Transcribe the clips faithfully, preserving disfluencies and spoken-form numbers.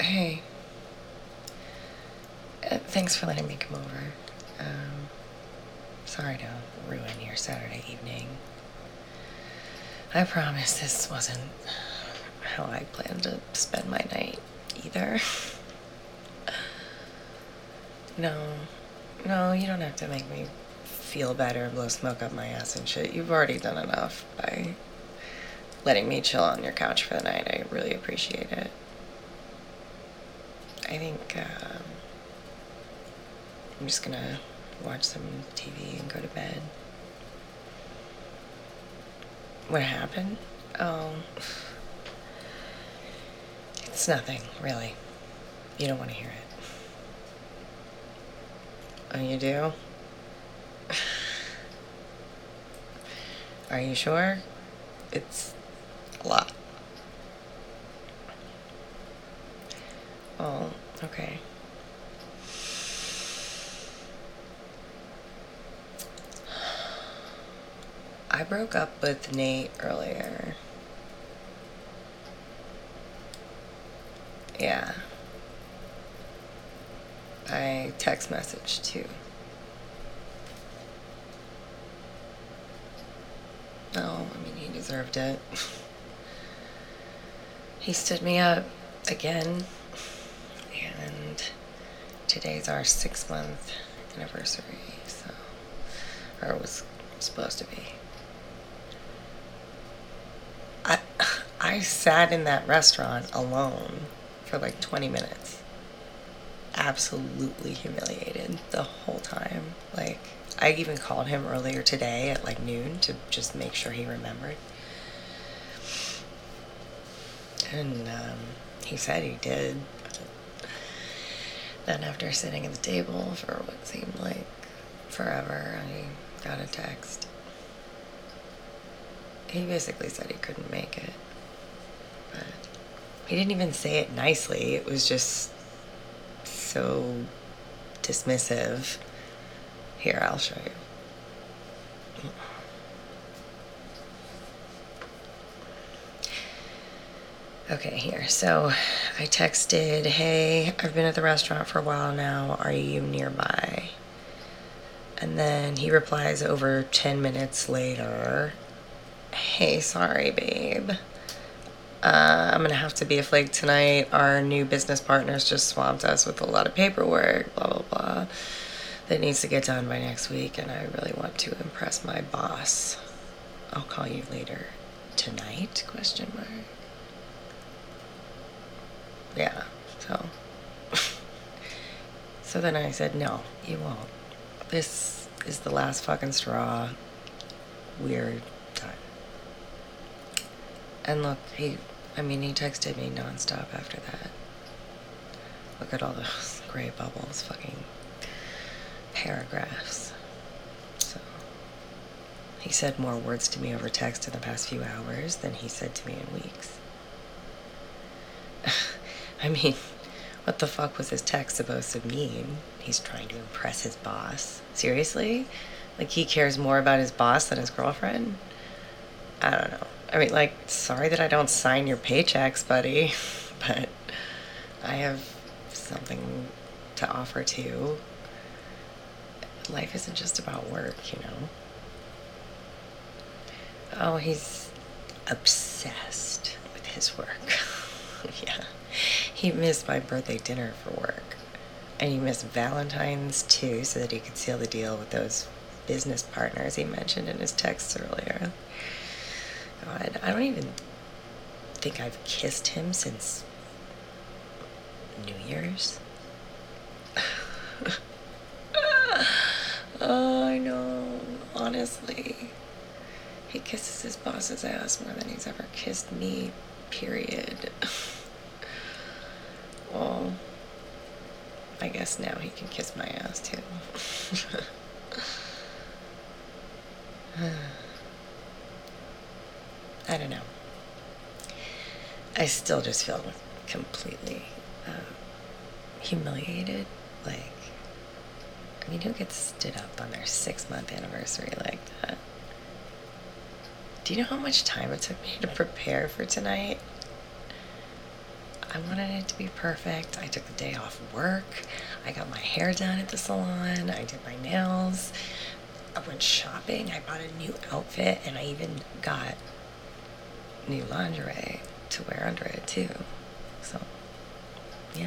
Hey. Uh, thanks for letting me come over. Um, sorry to ruin your Saturday evening. I promise this wasn't how I planned to spend my night either. No. No, you don't have to make me feel better, blow smoke up my ass and shit. You've already done enough by letting me chill on your couch for the night. I really appreciate it. I think um, I'm just gonna watch some T V and go to bed. What happened? Oh, it's nothing, really. You don't want to hear it. Oh, you do? Are you sure? It's a lot. Oh, okay. I broke up with Nate earlier. Yeah. I text messaged too. No, I mean, he deserved it. He stood me up again, and today's our six month anniversary, so, or it was supposed to be. I, I sat in that restaurant alone for like twenty minutes. Absolutely humiliated the whole time. Like, I even called him earlier today at like noon to just make sure he remembered. And um, he said he did. Then after sitting at the table for what seemed like forever, I got a text. He basically said he couldn't make it. But he didn't even say it nicely. It was just so dismissive. Here, I'll show you. Okay, here. So I texted, hey, I've been at the restaurant for a while now. Are you nearby? And then he replies over ten minutes later, hey, sorry, babe. Uh, I'm going to have to be a flake tonight. Our new business partners just swamped us with a lot of paperwork, blah, blah, blah, that needs to get done by next week, and I really want to impress my boss. I'll call you later. Tonight? Question mark. Yeah, so. So then I said, no, you won't. This is the last fucking straw. We're done. And look, he, I mean, he texted me nonstop after that. Look at all those gray bubbles, fucking paragraphs. So, he said more words to me over text in the past few hours than he said to me in weeks. I mean, what the fuck was his text supposed to mean? He's trying to impress his boss. Seriously? Like, he cares more about his boss than his girlfriend? I don't know. I mean, like, sorry that I don't sign your paychecks, buddy, but I have something to offer too. Life isn't just about work, you know? Oh, he's obsessed with his work. Yeah. He missed my birthday dinner for work. And he missed Valentine's too, so that he could seal the deal with those business partners he mentioned in his texts earlier. God, I don't even think I've kissed him since New Year's. Oh, I know. Honestly. He kisses his boss's ass more than he's ever kissed me, period. Well, I guess now he can kiss my ass too. I don't know. I still just feel completely uh, humiliated. Like, I mean, who gets stood up on their six month anniversary like that? Do you know how much time it took me to prepare for tonight? I wanted it to be perfect. I took the day off work. I got my hair done at the salon. I did my nails. I went shopping. I bought a new outfit, and I even got new lingerie to wear under it too. So, yeah.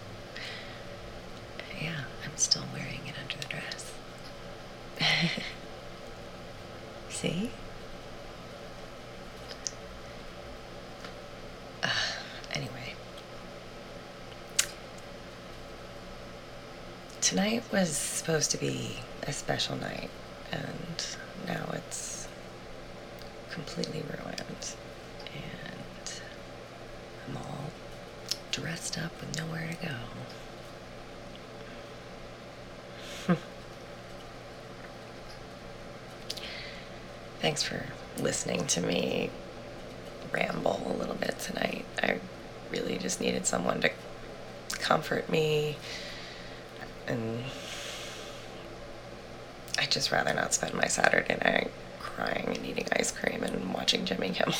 Yeah, I'm still wearing it under the dress. See? Uh, anyway. Tonight was supposed to be a special night, and now it's completely ruined. And I'm all dressed up with nowhere to go. Thanks for listening to me ramble a little bit tonight. I really just needed someone to comfort me, and I'd just rather not spend my Saturday night crying and eating ice cream and watching Jimmy Kimmel.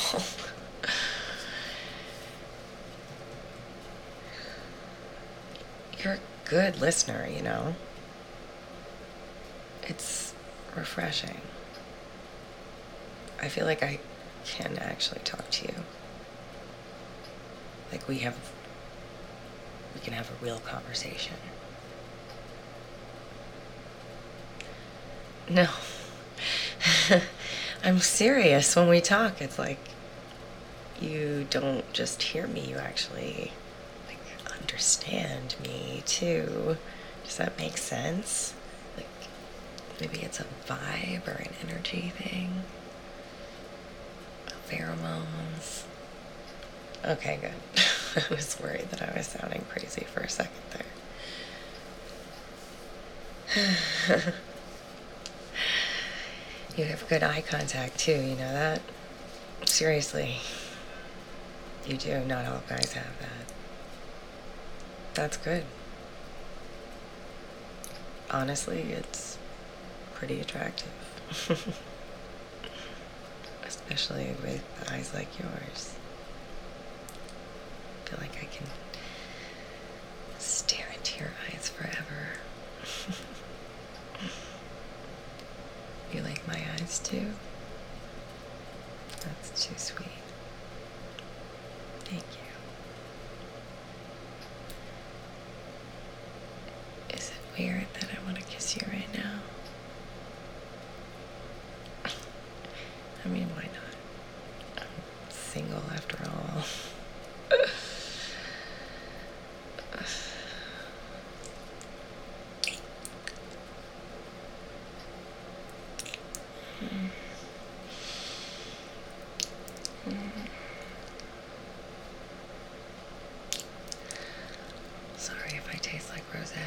You're a good listener, you know? It's refreshing. I feel like I can actually talk to you. Like we have, we can have a real conversation. No. I'm serious when we talk. It's like you don't just hear me, you actually like understand me too. Does that make sense? Like maybe it's a vibe or an energy thing. Pheromones. Okay, good. I was worried that I was sounding crazy for a second there. You have good eye contact too, you know that? Seriously. You do. Not all guys have that. That's good. Honestly, it's pretty attractive. Especially with eyes like yours. I feel like I can stare into your eyes forever. You like my eyes too? That's too sweet. Thank you. Is it weird that I want to kiss you right now? I mean, why not? I'm single after all. Sorry if I taste like rosé.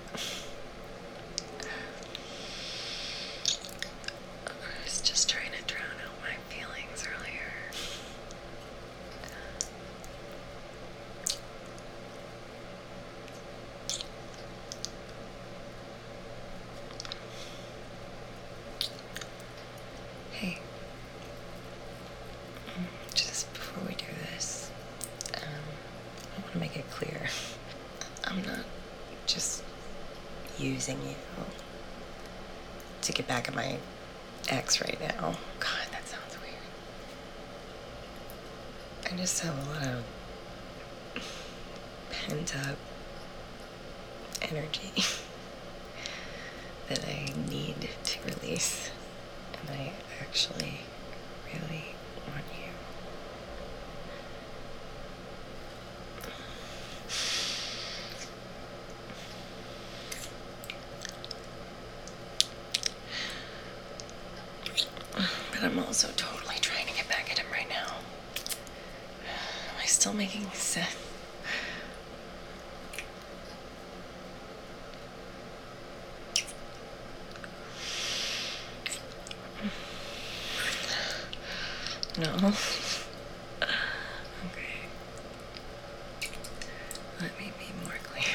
I was just trying to drown out my feelings earlier. Hey, just before we do this, um, I want to make it clear. I'm not just using you to get back at my ex right now. God, that sounds weird. I just have a lot of pent up energy that I need to release. And I actually really want you. But I'm also totally trying to get back at him right now. Am I still making sense? No. Okay. Let me be more clear.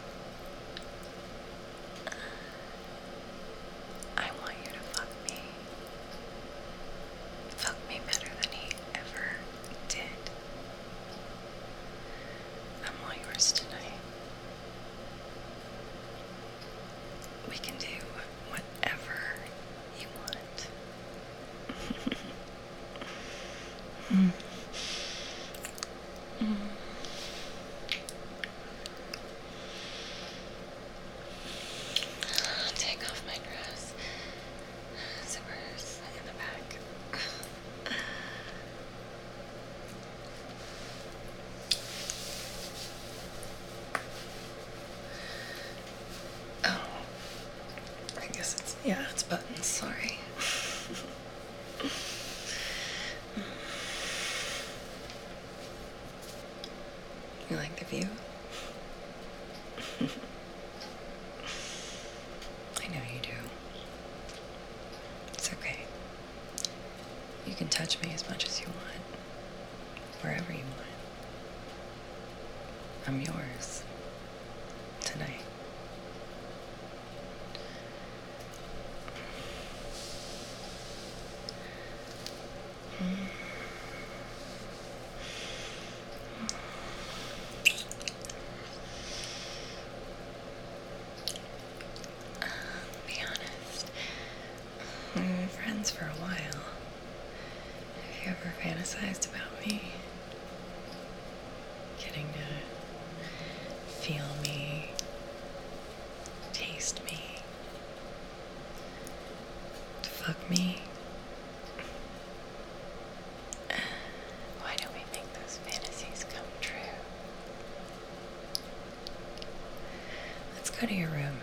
I want you to fuck me. Fuck me better than he ever did. I Yeah, it's buttons, sorry. You like the view? I know you do. It's okay. You can touch me as much as you want. Wherever you want. I'm yours. Tonight. Mm. Be honest. We've been friends for a while. Have you ever fantasized about me? Getting to feel me, taste me, to fuck me? Why don't we make those fantasies come true? Let's go to your room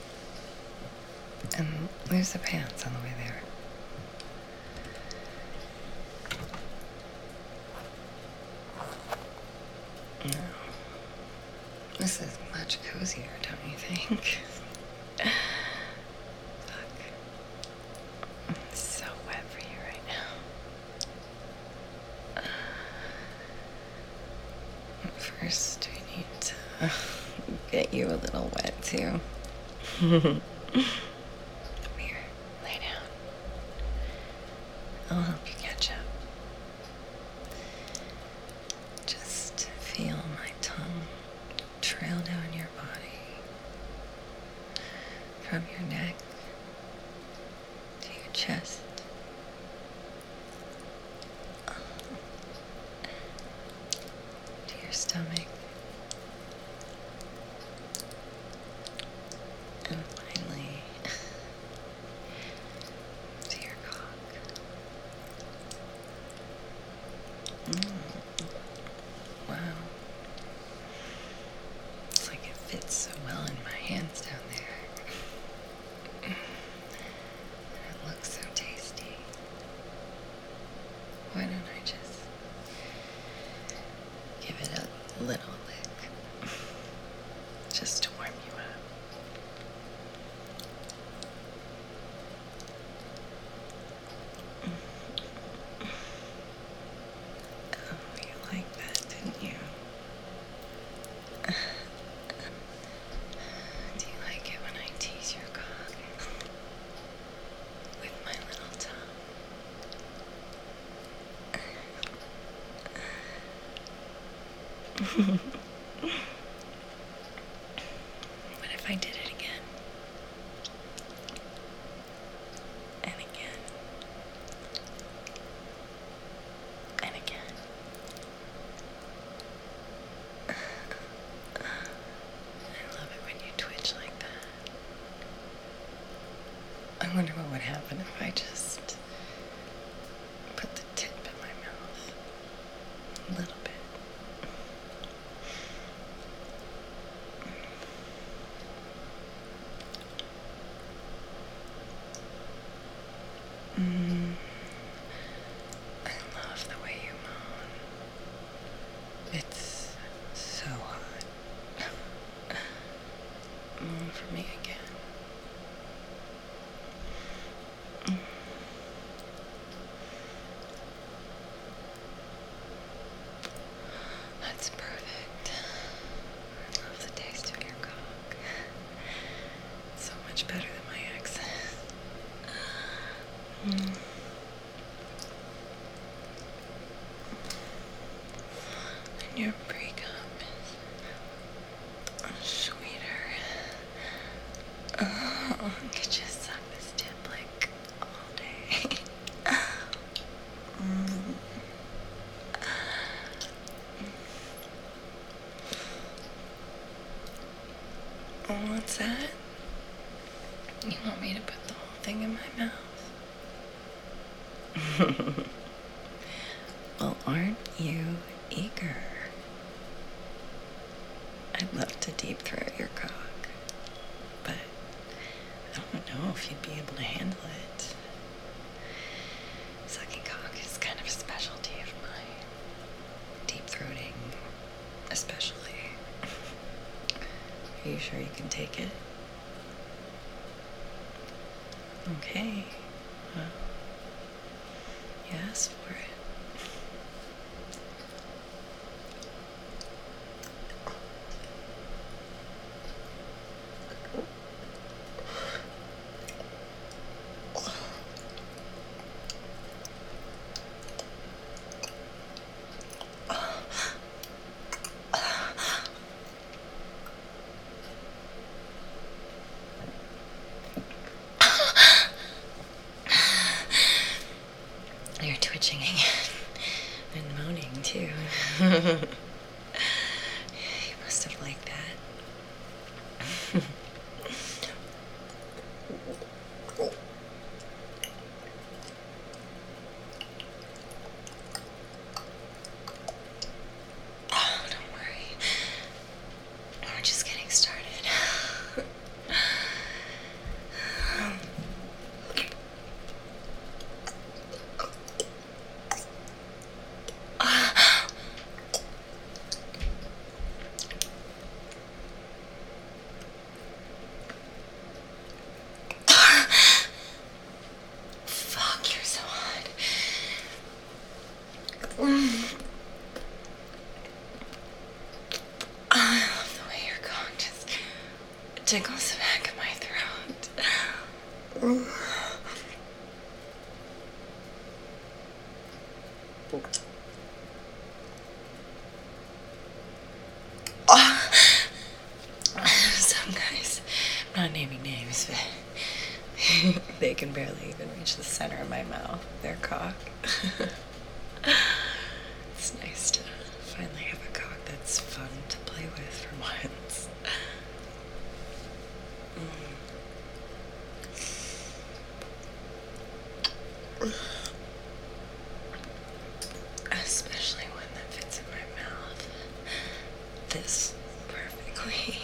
and lose the pants on the way there. No. This is much cozier, don't you think? Fuck. It's so wet for you right now. First, we need to get you a little wet, too. Come here. Lay down. I'll help you catch up. Just feel my tongue trail down your body, from your neck to your chest, to your stomach, and finally to your cock. Mm. Wow. It's like it fits so well in my hands down there. And it looks so tasty. Why don't I just give it a little lick? Just to warm you up. Oh, you like that, didn't you? Do you like it when I tease your cock with my little tongue? What if I did it again? And again. And again. I love it when you twitch like that. I wonder what would happen if I just put the tip in my mouth. A little bit. Mm. I love the way you moan. It's so hot. Moan for me again. Mm. That's perfect. I love the taste of your cock. It's so much better than my ex's. Mm. And your pre-cum is sweeter. Oh, I could just suck this tip like all day. Mm. Oh, what's that? You want me to put the whole thing in my mouth? Well, aren't you eager? I'd love to deep throat your cock, but I don't know know if you'd be able to handle it. Sucking cock is kind of a specialty of mine. Deep throating, especially. Are you sure you can take it? Okay. Well, you asked for it. You're twitching again and moaning too. You must have liked that. Oh, don't worry. We're just getting started. I love the way your cock just tickles the back of my throat. Some guys, I'm not naming names, but they can barely even reach the center of my mouth, their cock. It's nice to finally have a cock that's fun to play with for once. Mm. Especially one that fits in my mouth this perfectly.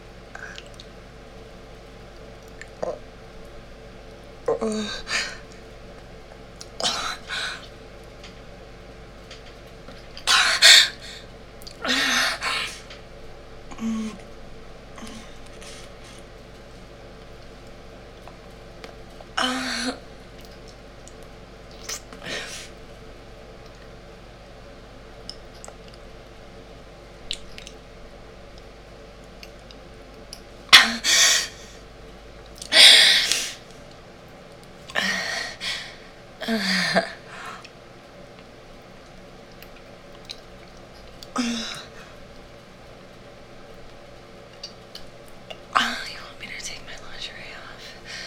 Oh, you want me to take my lingerie off?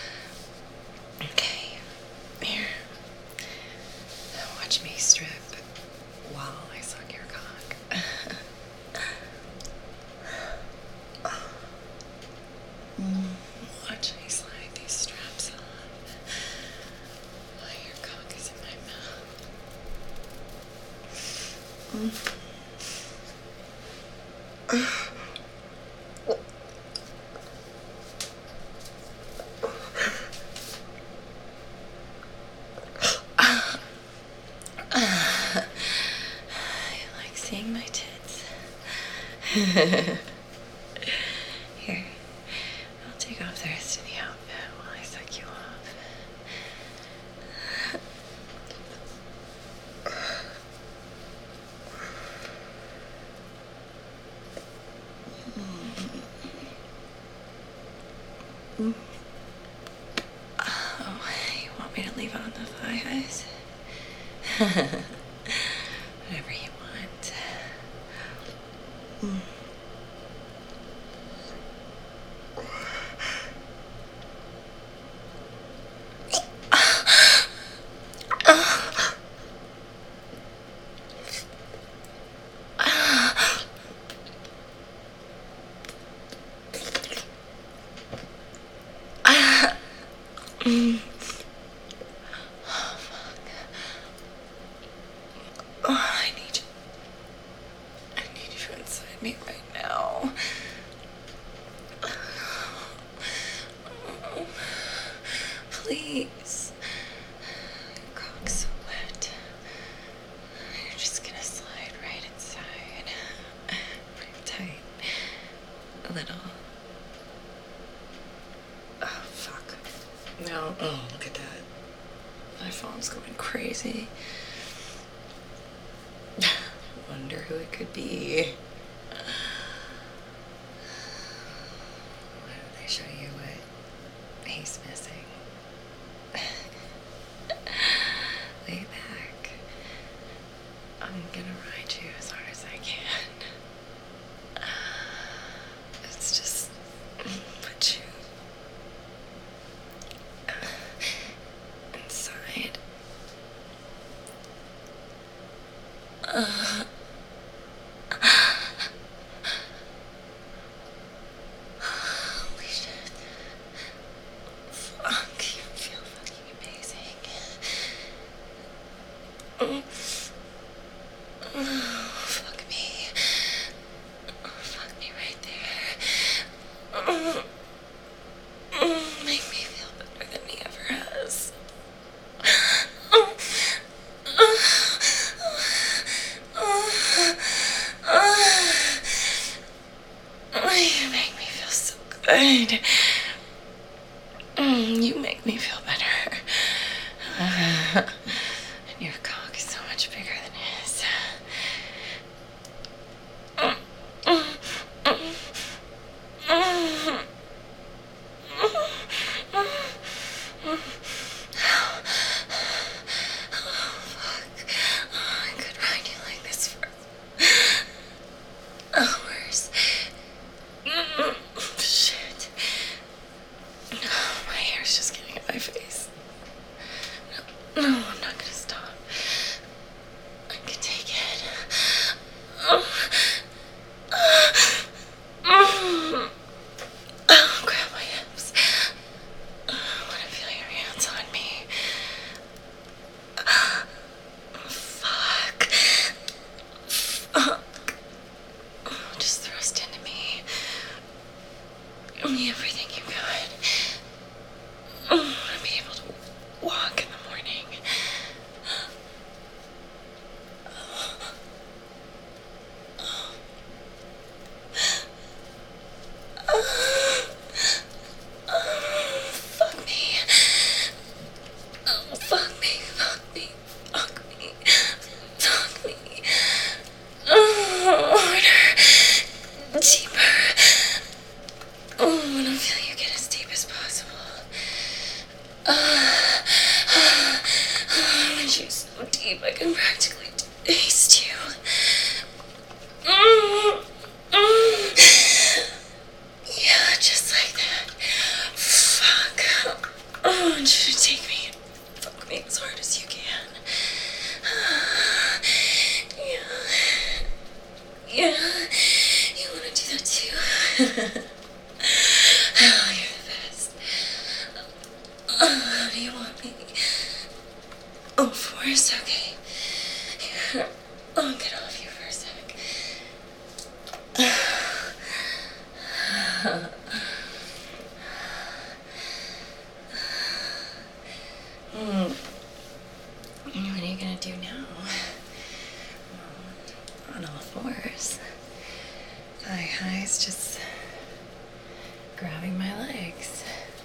Okay, here. Now watch me strip while I suck your cock. Watch me slide these straps on while your cock is in my mouth. You like seeing my tits? Here, I'll take off the rest of the outfit while I suck you off. Mm. Oh, you want me to leave on the thigh highs? Whatever you want. Mm. Mm. Oh, fuck. please. Your cock's so wet. You're just gonna slide right inside. Pretty tight. A little. Oh, fuck. No. Oh, look at that. My phone's going crazy. Wonder who it could be. Why don't they show you what he's missing? Lay back. I'm gonna ride you as hard as I can. It's just put you inside. Uh, holy shit. Fuck, you feel fucking amazing. Mm. Oh, fuck me. Oh, fuck me right there. Mm. Mm, make me feel better than he ever has. You make me feel so good. Mm, you make me feel better. Uh, and your cock is so much bigger than his. Mm, mm, mm, mm, mm, mm. Oh, fuck. Oh, I could ride you like this for hours. Mm, shit. Oh, my hair's just getting in my face. No, no, I'm not gonna stop. I can take it. Oh, oh, grab my hips. I want to feel your hands on me. Fuck. Fuck. Oh, just thrust into me. Give me everything you got. I want to be able to walk in the morning. Fuck me. Oh, fuck me, fuck me, fuck me, fuck me. Oh, harder, deeper. Oh, I want to feel you get as deep as possible. Uh, uh, I want you so deep I can practically taste you. Mm, mm. Yeah, just like that. Fuck. I want you to take me and fuck me as hard as you can. Yeah. Yeah. You want to do that too? Oh, you're the best. Oh, how do you want me? Oh, force? Okay. Here. I'll get off you for a sec. Mm. What are you gonna do now? Well, on all fours. Thigh highs just grabbing my legs.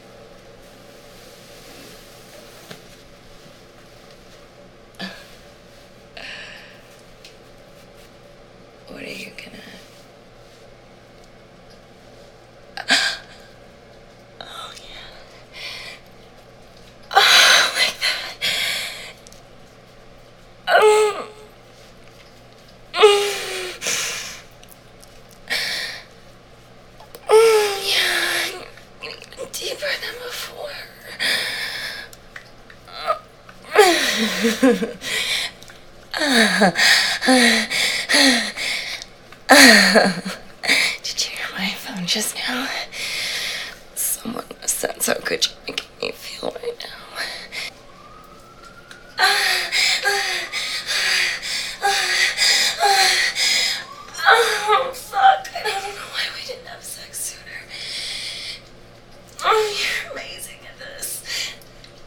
What are you gonna... Oh, yeah. Oh, like that. Oh. Mm. Mm, yeah. Even deeper than before. Did you hear my phone just now? Someone says how good you're making me feel right now. Oh, fuck. I don't know why we didn't have sex sooner. Oh, you're amazing at this.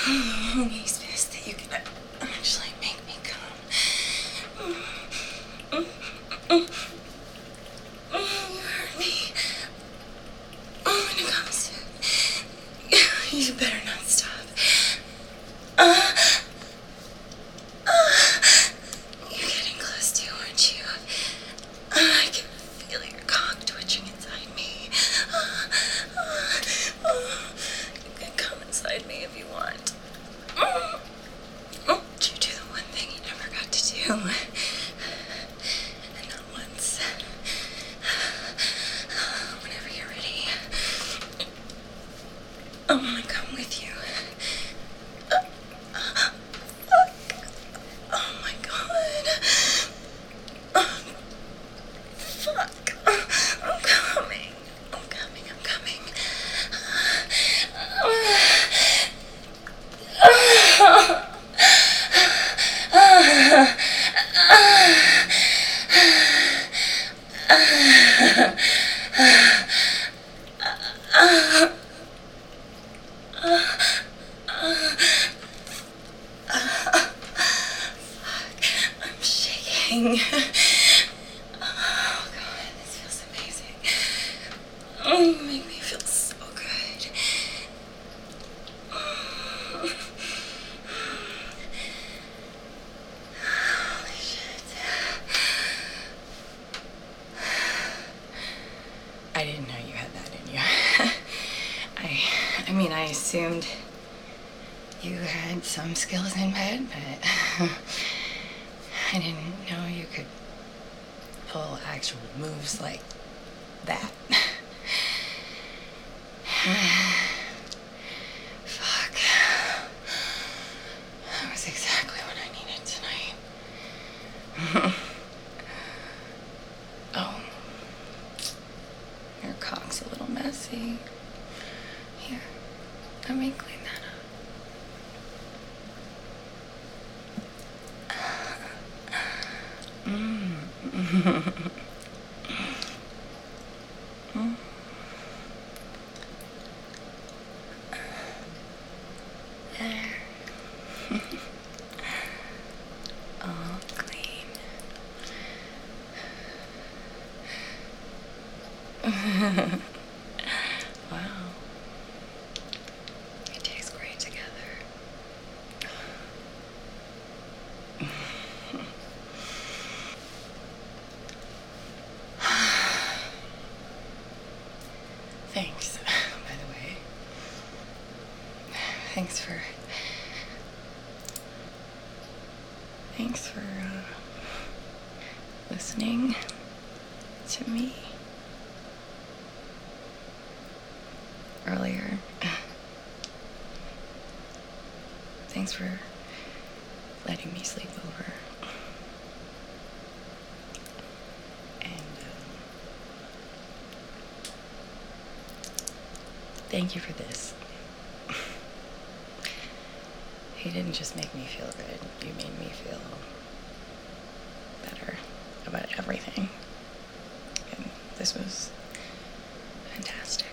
He's pissed that you can actually make me come. You hurt me. I'm gonna come soon. You better not stop. Uh, uh, you're getting close too, aren't you? Uh, I can feel your cock twitching inside me. Uh, uh, uh, you can come inside me if you want. Uh, oh, you do the one thing you never got to do. And not once. Whenever you're ready. I want to come with you. Uh, uh, fuck. Oh my god. Uh, fuck. Uh, I'm coming. I'm coming. I'm coming. Uh, uh, uh, I'm shaking. Oh god, this feels amazing. Oh, you make me feel so good. Holy shit. I didn't know you had that in you. I, I mean, I assumed you had some skills in bed, but I didn't know you could pull actual moves like that. Fuck. That was exactly what I needed tonight. Oh. Your cock's a little messy. Here, let me clean that up. Mm. Mm. There. All clean. Wow. We taste great together. Thanks, by the way. Thanks for... Thanks for, uh, listening to me earlier. Thanks for letting me sleep over. And, um, thank you for this. You didn't just make me feel good, you made me feel better about everything. And this was fantastic.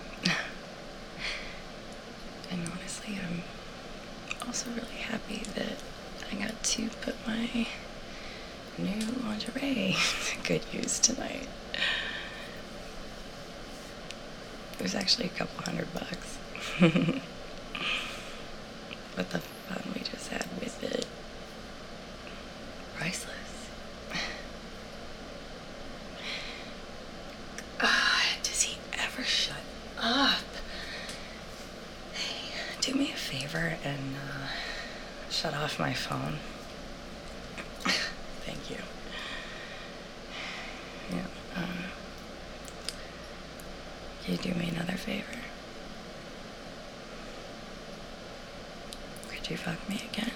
And honestly, I'm also really happy that I got to put my new lingerie to good use tonight. It was actually a couple hundred bucks. But the fun we just had with it, priceless. Ah, does he ever shut up? Hey, do me a favor and uh, shut off my phone. Thank you. Yeah. Um, can you do me another favor? Could you fuck me again?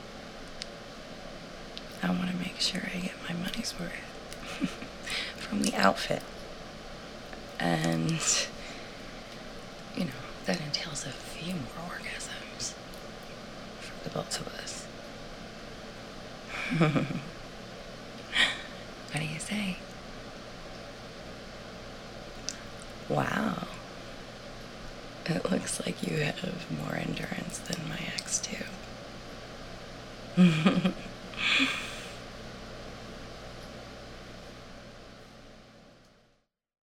I want to make sure I get my money's worth from the outfit. And, you know, that entails a few more orgasms for the both of us. What do you say? Wow. It looks like you have more endurance than my ex, too.